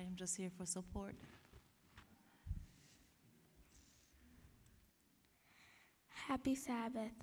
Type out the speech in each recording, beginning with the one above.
am just here for support. Happy Sabbath.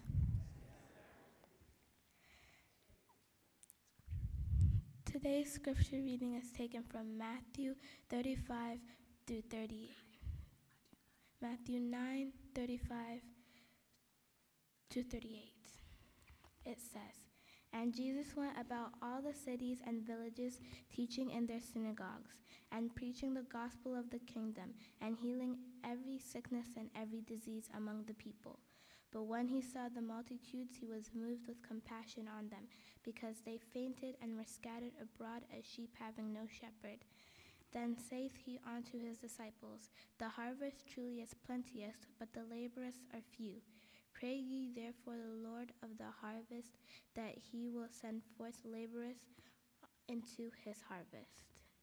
Today's scripture reading is taken from Matthew 35 through 38. Matthew 9, 35 to 38. It says, "And Jesus went about all the cities and villages, teaching in their synagogues, and preaching the gospel of the kingdom, and healing every sickness and every disease among the people. But when he saw the multitudes, he was moved with compassion on them, because they fainted and were scattered abroad as sheep having no shepherd. Then saith he unto his disciples, The harvest truly is plenteous, but the laborers are few. Pray ye therefore the Lord of the harvest, that he will send forth laborers into his harvest."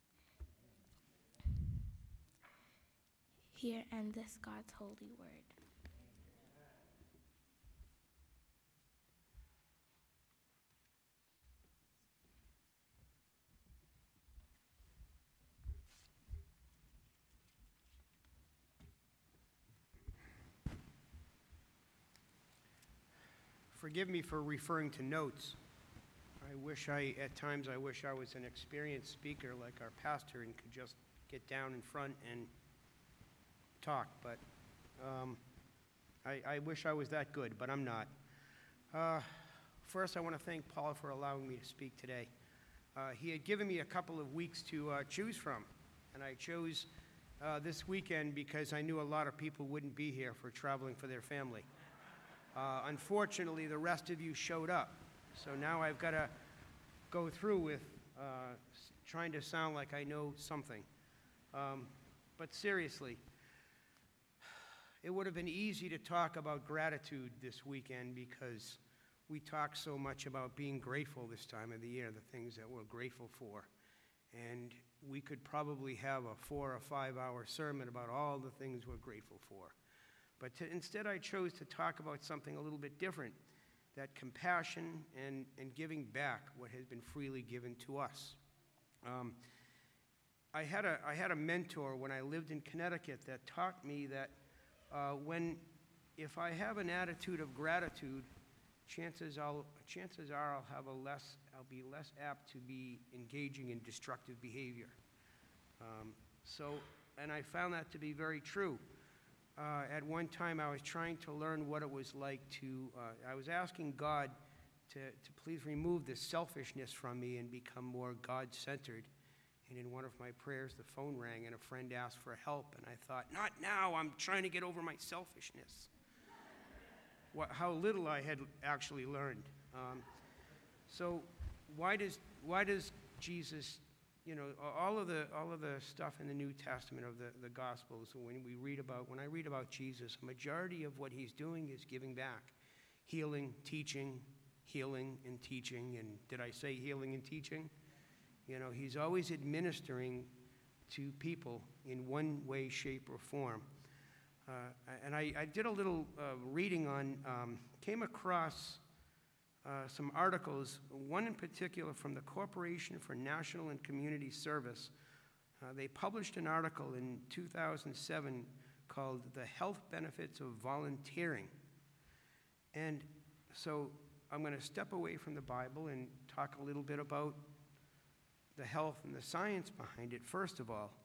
Here endeth God's holy word. Forgive me for referring to notes. At times I wish I was an experienced speaker like our pastor and could just get down in front and talk, but I wish I was that good, but I'm not. First, I want to thank Paul for allowing me to speak today. He had given me a couple of weeks to choose from, and I chose this weekend because I knew a lot of people wouldn't be here for traveling for their family. Unfortunately, the rest of you showed up, so now I've got to go through with trying to sound like I know something. But seriously, it would have been easy to talk about gratitude this weekend because we talk so much about being grateful this time of the year, the things that we're grateful for. And we could probably have a 4 or 5 hour sermon about all the things we're grateful for. But instead, I chose to talk about something a little bit different, that compassion and giving back what has been freely given to us. I had a mentor when I lived in Connecticut that taught me that if I have an attitude of gratitude, chances are I'll be less apt to be engaging in destructive behavior. And I found that to be very true. At one time, I was trying to learn what it was like I was asking God to please remove this selfishness from me and become more God-centered. And in one of my prayers, the phone rang and a friend asked for help. And I thought, not now, I'm trying to get over my selfishness. How little I had actually learned. So why does Jesus, all of the stuff in the New Testament of the Gospels, when I read about Jesus, a majority of what he's doing is giving back. Healing, teaching, and teaching. And did I say healing and teaching? He's always administering to people in one way, shape, or form. And I did a little reading came across some articles, one in particular from the Corporation for National and Community Service. They published an article in 2007 called "The Health Benefits of Volunteering." And so I'm going to step away from the Bible and talk a little bit about the health and the science behind it, first of all.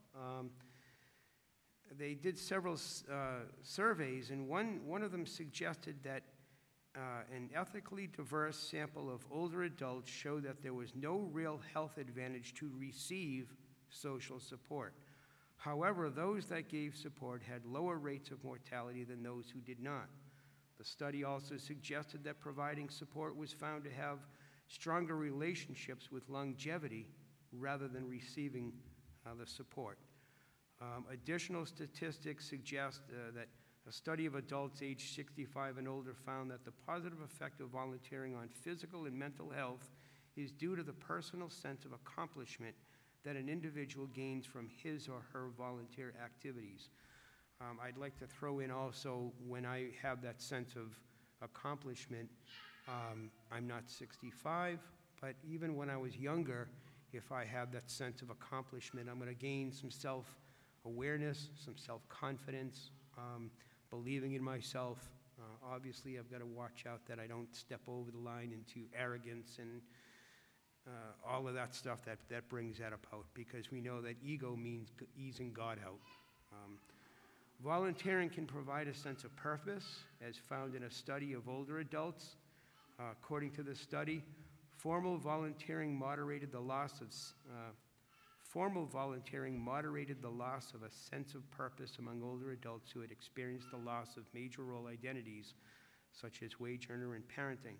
They did several surveys, and one of them suggested that an ethically diverse sample of older adults showed that there was no real health advantage to receive social support. However, those that gave support had lower rates of mortality than those who did not. The study also suggested that providing support was found to have stronger relationships with longevity rather than receiving the support. Additional statistics suggest that a study of adults aged 65 and older found that the positive effect of volunteering on physical and mental health is due to the personal sense of accomplishment that an individual gains from his or her volunteer activities. I'd like to throw in also, when I have that sense of accomplishment, I'm not 65, but even when I was younger, if I have that sense of accomplishment. I'm going to gain some self-awareness, some self-confidence, believing in myself. Obviously, I've got to watch out that I don't step over the line into arrogance and all of that stuff that brings that about, because we know that ego means easing God out. Volunteering can provide a sense of purpose, as found in a study of older adults. According to the study, formal volunteering moderated the loss of a sense of purpose among older adults who had experienced the loss of major role identities, such as wage earner and parenting.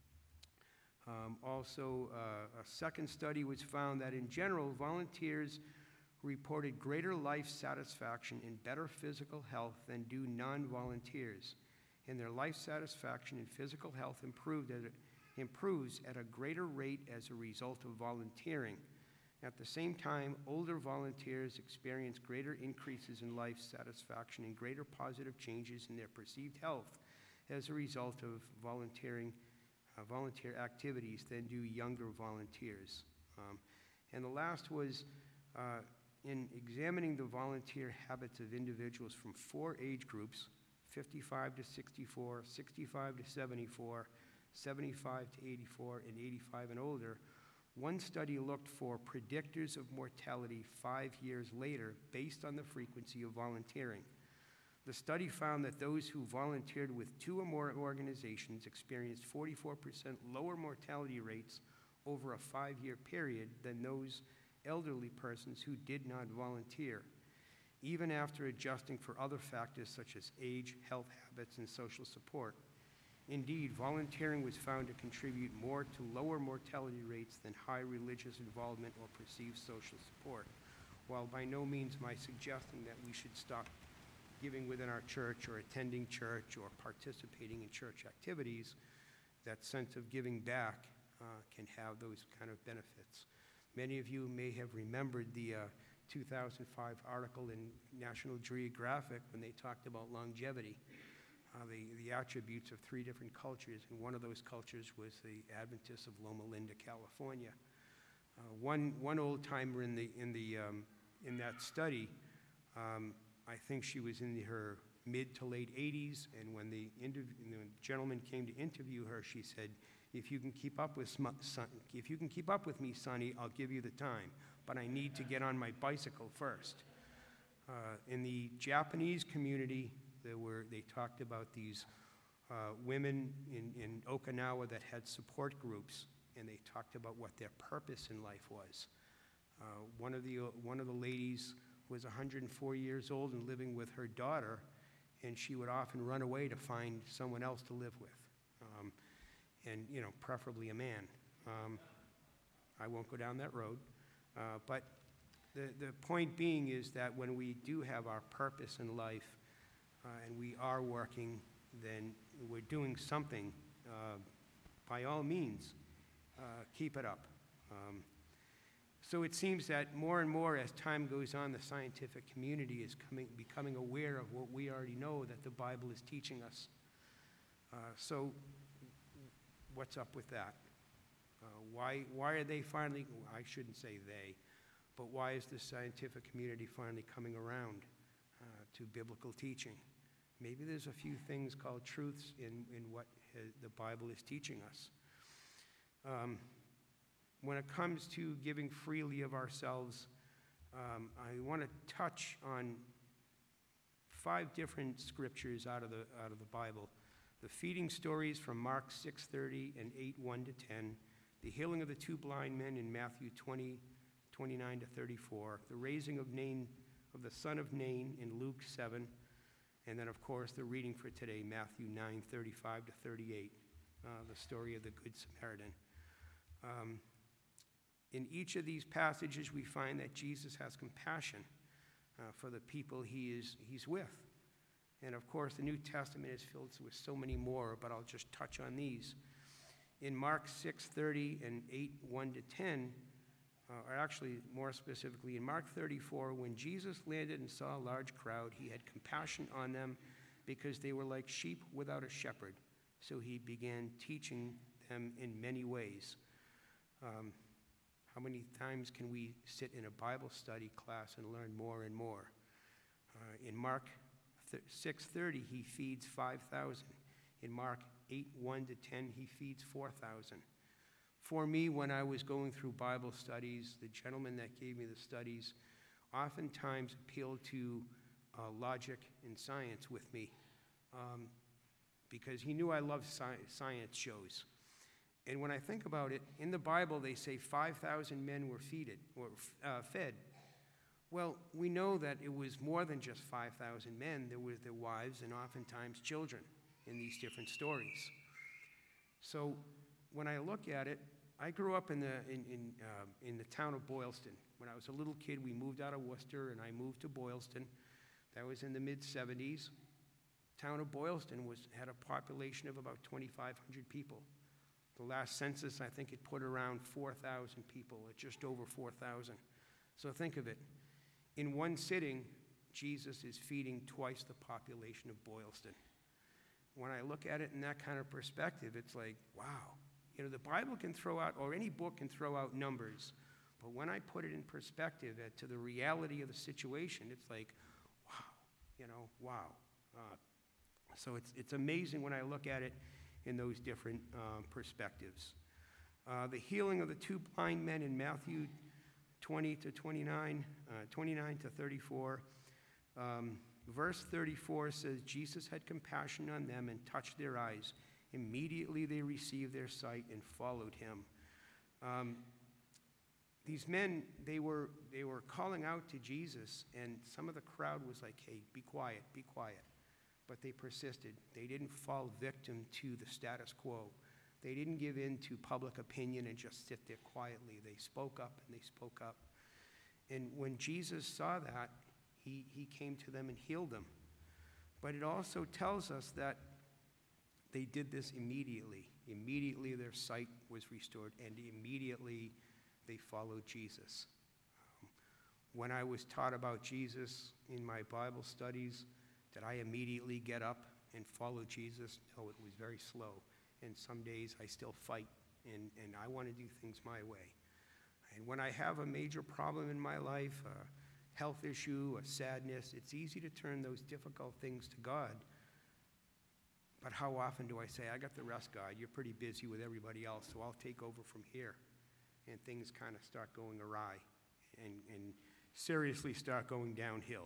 A second study was found that in general, volunteers reported greater life satisfaction and better physical health than do non-volunteers. And their life satisfaction and physical health improves at a greater rate as a result of volunteering. At the same time, older volunteers experience greater increases in life satisfaction and greater positive changes in their perceived health as a result of volunteer activities than do younger volunteers. And the last was in examining the volunteer habits of individuals from 4 age groups, 55 to 64, 65 to 74, 75 to 84, and 85 and older. One study looked for predictors of mortality 5 years later based on the frequency of volunteering. The study found that those who volunteered with 2 or more organizations experienced 44% lower mortality rates over a 5-year period than those elderly persons who did not volunteer, even after adjusting for other factors such as age, health habits, and social support. Indeed, volunteering was found to contribute more to lower mortality rates than high religious involvement or perceived social support. While by no means am I suggesting that we should stop giving within our church or attending church or participating in church activities, that sense of giving back can have those kind of benefits. Many of you may have remembered the 2005 article in National Geographic when they talked about longevity, the attributes of 3 different cultures, and one of those cultures was the Adventists of Loma Linda, California. One old timer in that study, I think she was in her mid to late 80s, and when the gentleman came to interview her, she said, if you can keep up with me, Sonny, I'll give you the time, but I need to get on my bicycle first. In the Japanese community, they talked about these women in Okinawa that had support groups, and they talked about what their purpose in life was. One of the ladies was 104 years old and living with her daughter, and she would often run away to find someone else to live with, and preferably a man. I won't go down that road, but the point being is that when we do have our purpose in life, and we are working, then we're doing something. By all means, keep it up. So it seems that more and more as time goes on, the scientific community is becoming aware of what we already know that the Bible is teaching us. So what's up with that? Why are they finally, I shouldn't say they, but why is the scientific community finally coming around to biblical teaching? Maybe there's a few things called truths in what the Bible is teaching us. When it comes to giving freely of ourselves, I want to touch on 5 different scriptures out of the Bible. The feeding stories from Mark 6:30 and 8:1-10, the healing of the 2 blind men in Matthew 20:29-34, the raising of the son of Nain in Luke 7, and then, of course, the reading for today, Matthew 9:35-38, the story of the Good Samaritan. In each of these passages, we find that Jesus has compassion for the people he's with. And, of course, the New Testament is filled with so many more, but I'll just touch on these. In Mark 6:30 and 8:1-10, or actually more specifically in Mark 34, when Jesus landed and saw a large crowd, he had compassion on them because they were like sheep without a shepherd. So he began teaching them in many ways. How many times can we sit in a Bible study class and learn more and more? In Mark 6:30, he feeds 5,000. In Mark 8:1-10, he feeds 4,000. For me, when I was going through Bible studies, the gentleman that gave me the studies oftentimes appealed to logic and science with me because he knew I loved science shows. And when I think about it, in the Bible, they say 5,000 men were fed. Well, we know that it was more than just 5,000 men. There were their wives and oftentimes children in these different stories. So when I look at it, I grew up in the town of Boylston. When I was a little kid, we moved out of Worcester, and I moved to Boylston. That was in the mid-'70s. Town of Boylston had a population of about 2,500 people. The last census, I think it put around 4,000 people, or just over 4,000. So think of it. In one sitting, Jesus is feeding twice the population of Boylston. When I look at it in that kind of perspective, it's like, wow. You know, the Bible can throw out, or any book can throw out numbers, but when I put it in perspective to the reality of the situation, it's like, wow, wow. So it's amazing when I look at it in those different perspectives. The healing of the two blind men in Matthew 20-29, 29-34. Verse 34 says, Jesus had compassion on them and touched their eyes. Immediately they received their sight and followed him. These men, they were calling out to Jesus, and some of the crowd was like, hey, be quiet, be quiet. But they persisted. They didn't fall victim to the status quo. They didn't give in to public opinion and just sit there quietly. They spoke up, and they spoke up. And when Jesus saw that, he came to them and healed them. But it also tells us that they did this immediately. Immediately their sight was restored, and immediately they followed Jesus. When I was taught about Jesus in my Bible studies, did I immediately get up and follow Jesus? No, it was very slow. And some days I still fight, and I want to do things my way. And when I have a major problem in my life, a health issue, a sadness, it's easy to turn those difficult things to God. But how often do I say, I got the rest, God. You're pretty busy with everybody else, so I'll take over from here. And things kind of start going awry and seriously start going downhill.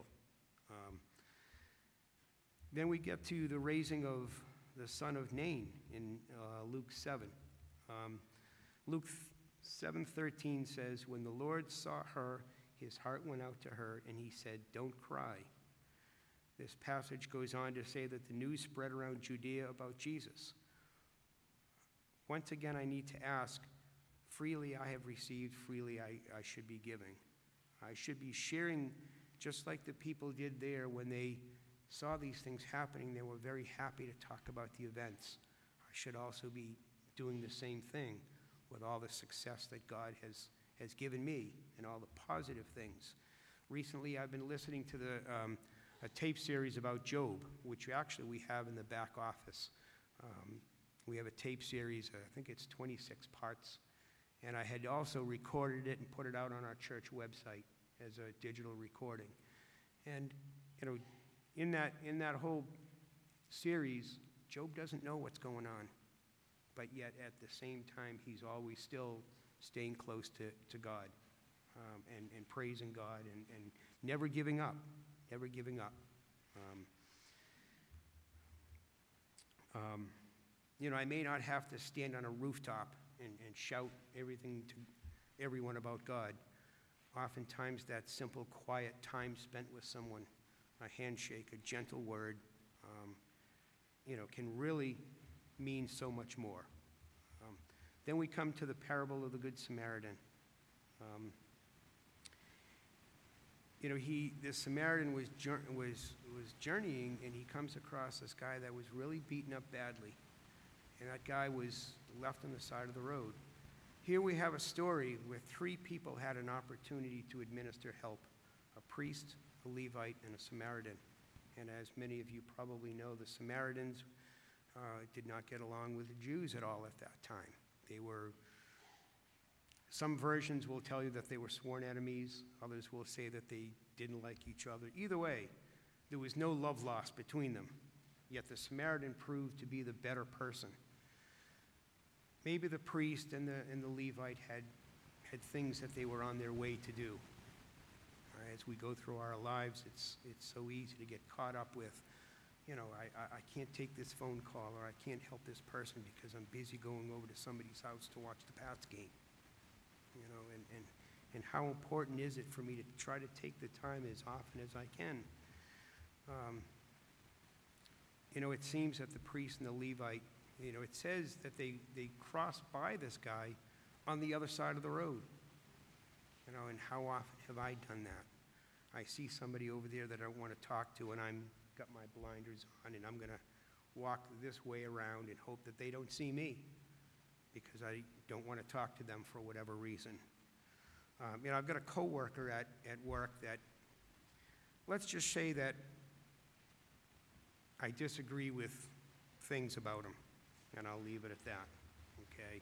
Then we get to the raising of the son of Nain in Luke 7. Luke 7:13 says, when the Lord saw her, his heart went out to her, and he said, don't cry. This passage goes on to say that the news spread around Judea about Jesus. Once again, I need to ask, freely I have received, freely I should be giving. I should be sharing just like the people did there when they saw these things happening. They were very happy to talk about the events. I should also be doing the same thing with all the success that God has given me and all the positive things. Recently, I've been listening to a tape series about Job, which actually we have in the back office. We have a tape series, I think it's 26 parts, and I had also recorded it and put it out on our church website as a digital recording. And, you know, in that whole series, Job doesn't know what's going on, but yet at the same time, he's always still staying close to God and praising God and never giving up, never giving up. You know, I may not have to stand on a rooftop and shout everything to everyone about God. Oftentimes, that simple, quiet time spent with someone, a handshake, a gentle word, you know, can really mean so much more. Then we come to the parable of the Good Samaritan. You know, the Samaritan was journeying, and he comes across this guy that was really beaten up badly. And that guy was left on the side of the road. Here we have a story where three people had an opportunity to administer help: a priest, a Levite, and a Samaritan. And as many of you probably know, the Samaritans did not get along with the Jews at all at that time. They were Some versions will tell you that they were sworn enemies. Others will say that they didn't like each other. Either way, there was no love lost between them. Yet the Samaritan proved to be the better person. Maybe the priest and the Levite had things that they were on their way to do. As we go through our lives, it's so easy to get caught up with, I can't take this phone call, or I can't help this person because I'm busy going over to somebody's house to watch the Pats game. And how important is it for me to try to take the time as often as I can? It seems that the priest and the Levite, it says that they crossed by this guy on the other side of the road. And how often have I done that? I see somebody over there that I want to talk to, and I'm got my blinders on, and I'm going to walk this way around and hope that they don't see me because I don't want to talk to them for whatever reason. I've got a coworker at work that, let's just say that I disagree with things about him, and I'll leave it at that, okay?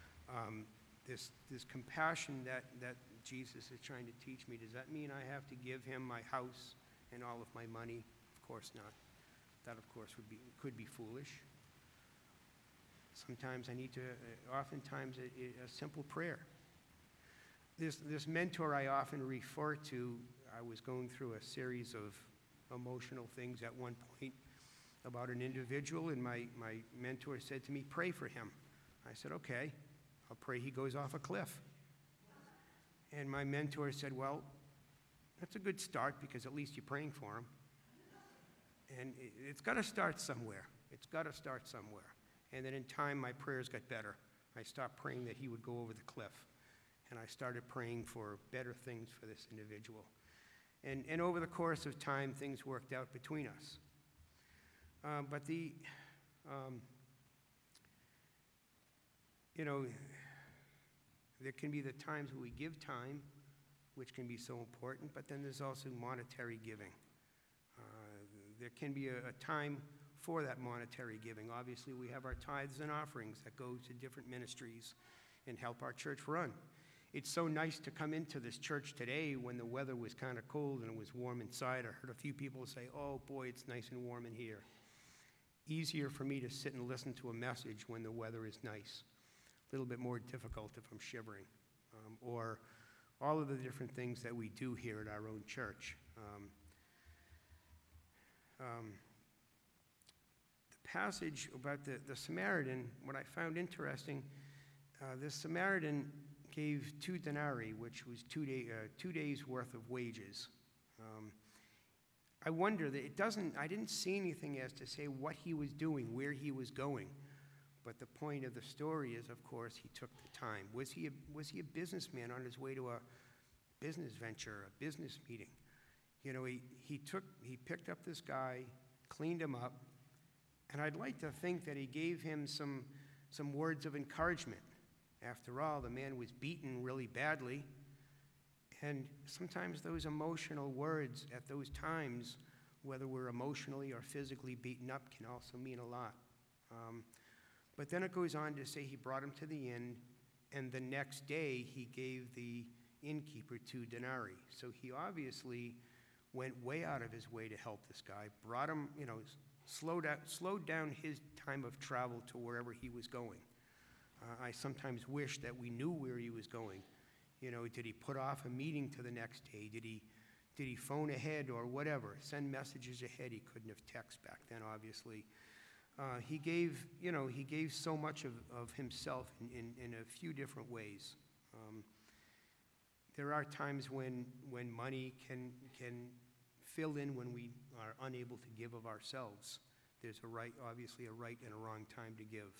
This compassion that Jesus is trying to teach me, does that mean I have to give him my house and all of my money? Of course not. That, of course, could be foolish. Sometimes I need to, oftentimes a simple prayer. This mentor I often refer to, I was going through a series of emotional things at one point about an individual, and my mentor said to me, pray for him. I said, okay, I'll pray he goes off a cliff. And my mentor said, well, that's a good start because at least you're praying for him. And it's got to start somewhere. It's got to start somewhere. And then in time, my prayers got better. I stopped praying that he would go over the cliff. And I started praying for better things for this individual. And over the course of time, things worked out between us. But there can be the times where we give time, which can be so important, but then there's also monetary giving. There can be a time for that monetary giving. Obviously, we have our tithes and offerings that go to different ministries and help our church run. It's so nice to come into this church today when the weather was kind of cold and it was warm inside. I heard a few people say, oh boy, it's nice and warm in here. Easier for me to sit and listen to a message when the weather is nice. A little bit more difficult if I'm shivering. Or all of the different things that we do here at our own church. The passage about the Samaritan, what I found interesting, this Samaritan gave 2 denarii, which was 2 days' worth of wages. I wonder that I didn't see anything as to say what he was doing, where he was going. But the point of the story is, of course, he took the time. Was he a businessman on his way to a business venture, a business meeting? He picked up this guy, cleaned him up, and I'd like to think that he gave him some words of encouragement. After all, the man was beaten really badly, and sometimes those emotional words at those times, whether we're emotionally or physically beaten up, can also mean a lot. But then it goes on to say he brought him to the inn, and the next day he gave the innkeeper 2 denarii. So he obviously went way out of his way to help this guy, brought him, slowed down his time of travel to wherever he was going. I sometimes wish that we knew where he was going. Did he put off a meeting to the next day? Did he phone ahead or whatever? Send messages ahead. He couldn't have text back then, obviously. He gave so much of himself in a few different ways. There are times when money can fill in when we are unable to give of ourselves. There's obviously a right and a wrong time to give.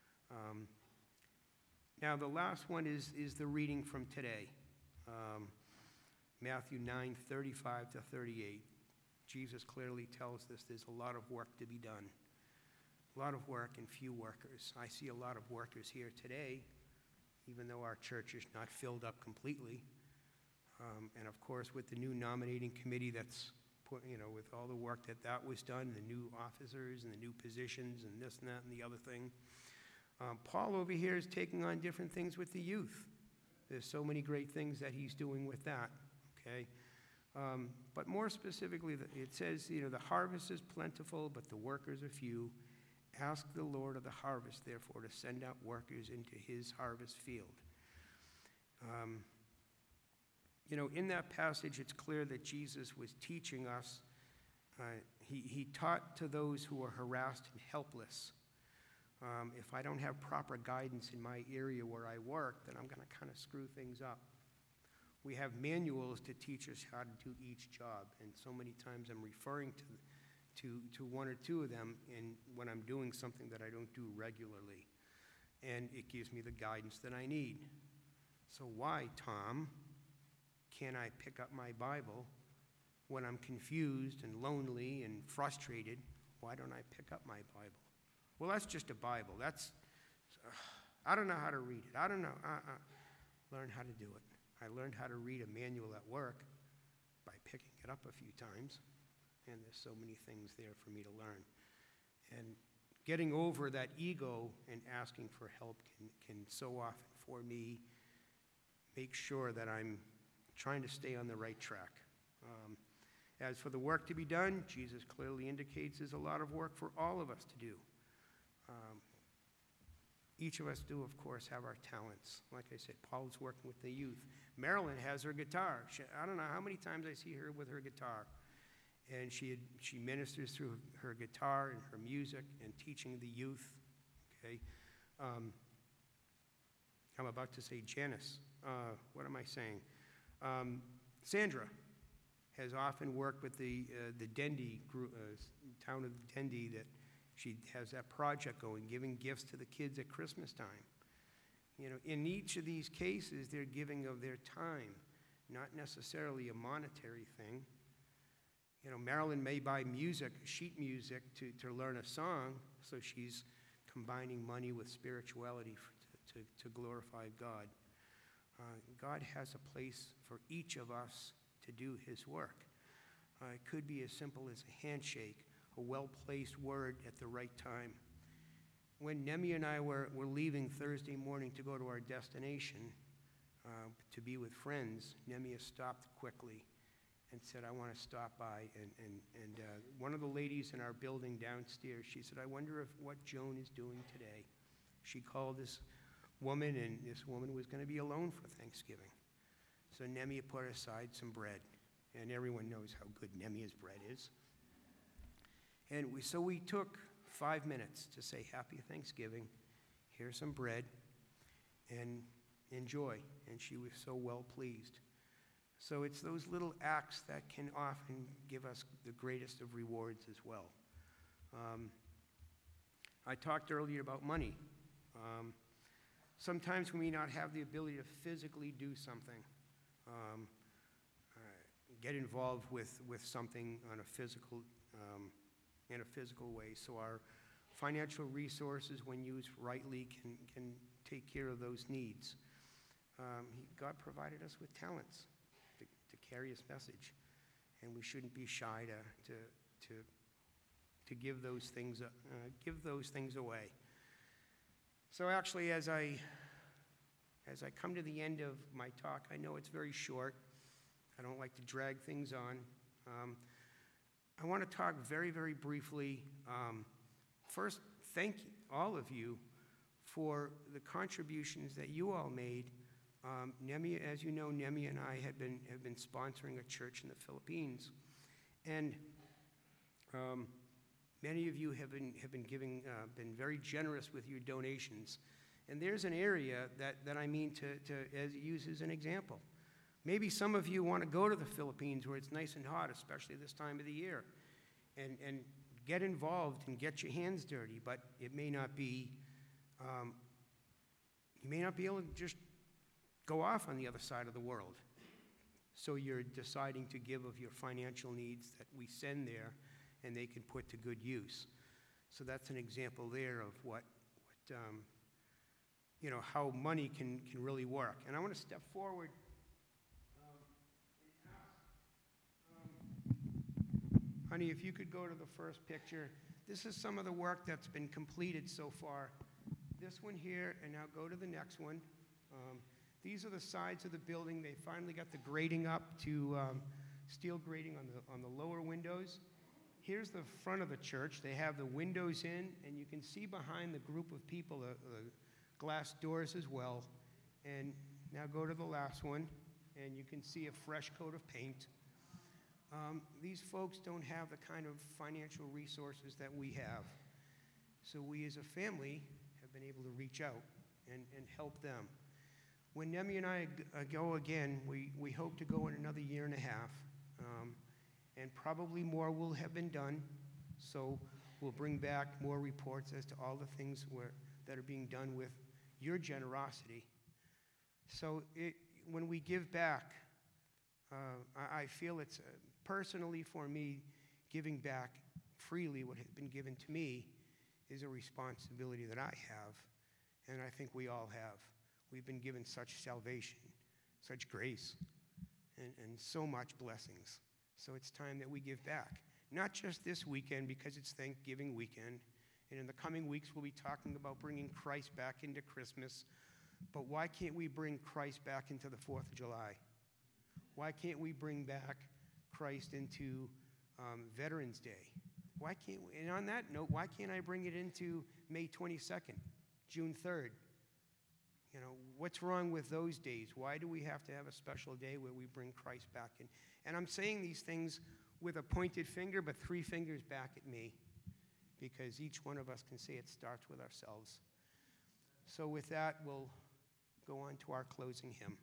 Now, the last one is the reading from today, Matthew 9:35 to 38. Jesus clearly tells us there's a lot of work to be done. A lot of work and few workers. I see a lot of workers here today, even though our church is not filled up completely. And of course, with the new nominating committee that's put, with all the work that was done, the new officers and the new positions and this and that and the other thing. Paul over here is taking on different things with the youth. There's so many great things that he's doing with that, okay? But more specifically, it says, the harvest is plentiful, but the workers are few. Ask the Lord of the harvest, therefore, to send out workers into his harvest field. In that passage, it's clear that Jesus was teaching us. He taught to those who are harassed and helpless. If I don't have proper guidance in my area where I work, then I'm going to kind of screw things up. We have manuals to teach us how to do each job, and so many times I'm referring to one or two of them when I'm doing something that I don't do regularly, and it gives me the guidance that I need. So why, Tom, can't I pick up my Bible when I'm confused and lonely and frustrated? Why don't I pick up my Bible? Well, that's just a Bible. I don't know how to read it. I don't know. Learn how to do it. I learned how to read a manual at work by picking it up a few times, and there's so many things there for me to learn. And getting over that ego and asking for help can so often, for me, make sure that I'm trying to stay on the right track. As for the work to be done, Jesus clearly indicates there's a lot of work for all of us to do. Each of us do, of course, have our talents. Like I said, Paul's working with the youth. Marilyn has her guitar. I don't know how many times I see her with her guitar. And she ministers through her guitar and her music and teaching the youth. Okay, I'm about to say Janice. What am I saying? Sandra has often worked with the Dendy group, town of Dendy, that she has that project going, giving gifts to the kids at Christmas time. In each of these cases, they're giving of their time, not necessarily a monetary thing. Marilyn may buy music, sheet music, to learn a song, so she's combining money with spirituality to glorify God. God has a place for each of us to do his work. It could be as simple as a handshake, a well-placed word at the right time. When Nemi and I were leaving Thursday morning to go to our destination, to be with friends, Nemi stopped quickly and said, I want to stop by. And one of the ladies in our building downstairs, she said, I wonder what Joan is doing today. She called this woman, and this woman was going to be alone for Thanksgiving. So Nemi put aside some bread, and everyone knows how good Nemi's bread is. And so we took 5 minutes to say Happy Thanksgiving, here's some bread, and enjoy. And she was so well pleased. So it's those little acts that can often give us the greatest of rewards as well. I talked earlier about money. Sometimes we may not have the ability to physically do something, get involved with something on a physical in a physical way. So our financial resources, when used rightly, can take care of those needs. God provided us with talents to carry his message, and we shouldn't be shy to give those things away. So actually, as I come to the end of my talk, I know it's very short. I don't like to drag things on. I want to talk very, very briefly. First, thank all of you for the contributions that you all made. Nemi, as you know, Nemi and I have been sponsoring a church in the Philippines, and many of you have been giving, been very generous with your donations. And there's an area that I mean to use as an example. Maybe some of you want to go to the Philippines where it's nice and hot, especially this time of the year, and get involved and get your hands dirty, but it may not be, you may not be able to just go off on the other side of the world. So you're deciding to give of your financial needs that we send there, and they can put to good use. So that's an example there of what how money can really work. And I want to step forward. Honey, if you could go to the first picture. This is some of the work that's been completed so far. This one here, and now go to the next one. These are the sides of the building. They finally got the grating up to steel grating on the lower windows. Here's the front of the church. They have the windows in, and you can see behind the group of people the glass doors as well. And now go to the last one, and you can see a fresh coat of paint. These folks don't have the kind of financial resources that we have. So we as a family have been able to reach out and help them. When Nemi and I go again, we hope to go in another year and a half. And probably more will have been done. So we'll bring back more reports as to all the things that are being done with your generosity. So when we give back, I feel it's personally for me, giving back freely what has been given to me is a responsibility that I have, and I think we all have. We've been given such salvation, such grace, and so much blessings. So it's time that we give back. Not just this weekend, because it's Thanksgiving weekend, and in the coming weeks we'll be talking about bringing Christ back into Christmas, but why can't we bring Christ back into the 4th of July? Why can't we bring back Christ into Veterans Day? Why can't we, and on that note, why can't I bring it into May 22nd, June 3rd? You know, what's wrong with those days? Why do we have to have a special day where we bring Christ back in? And I'm saying these things with a pointed finger, but 3 fingers back at me, because each one of us can say it starts with ourselves. So with that, we'll go on to our closing hymn.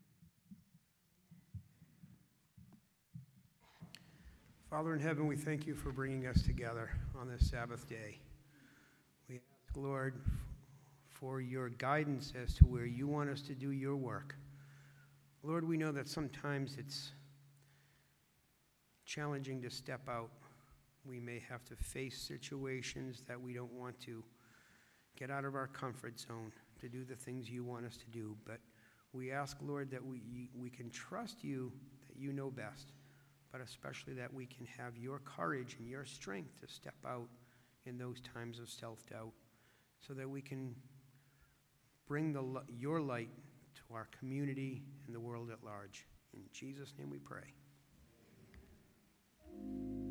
Father in heaven, we thank you for bringing us together on this Sabbath day. We ask, Lord, for your guidance as to where you want us to do your work. Lord, we know that sometimes it's challenging to step out. We may have to face situations that we don't want to get out of our comfort zone to do the things you want us to do. But we ask, Lord, that we can trust you, that you know best, but especially that we can have your courage and your strength to step out in those times of self-doubt so that we can bring your light to our community and the world at large. In Jesus' name we pray.